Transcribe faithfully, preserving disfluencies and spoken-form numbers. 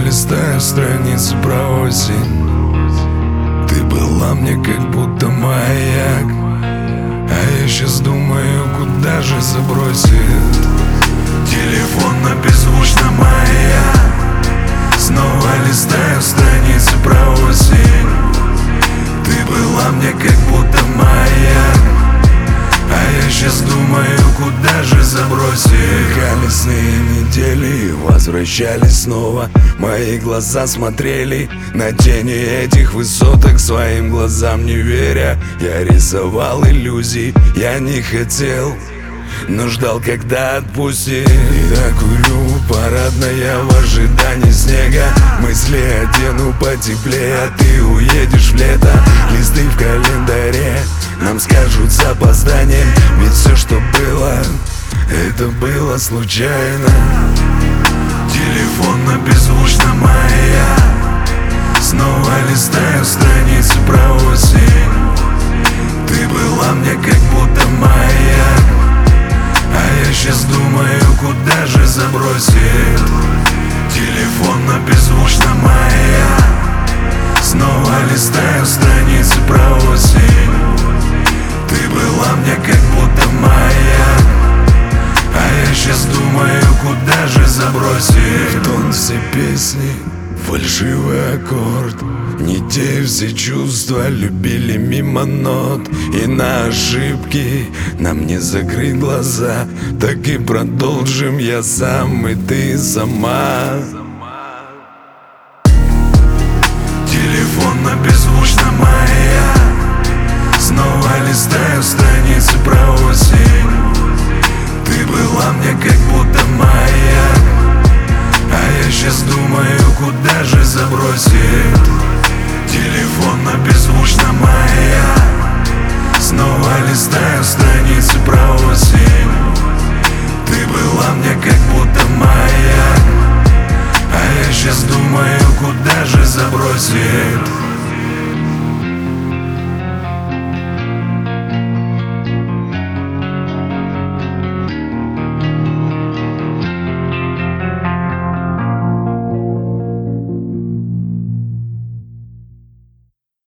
листаю страницы про осень. Ты была мне как будто маяк, а я сейчас думаю, куда же забросит. Телефон на беззвучно моя. Снова листаю страницы про осень. Ты была мне как будто маяк, а я сейчас думаю, куда же забросить. Колесные недели возвращались снова. Мои глаза смотрели на тени этих высоток, своим глазам не веря. Я рисовал иллюзии, я не хотел, но ждал, когда отпустит. Я курю парадная в ожидании снега. Мысли одену потеплее, а ты уедешь в лето. Листы в календаре нам скажут с опозданием, ведь все, что было, это было случайно. Телефон на беззвучно моя. Снова листаю страницы про осень. Ты была мне как будто маяк, а я сейчас думаю, куда же забросить. Телефон на беззвучно моя. Снова листаю страницы про осень. Ты была мне как будто маяк, а я сейчас думаю, куда же забросить. В тон все песни, фальшивый аккорд. Не те все чувства любили мимо нот. И на ошибки нам не закрыть глаза. Так и продолжим я сам и ты сама. Телефон на беззвучно моя. Снова листаю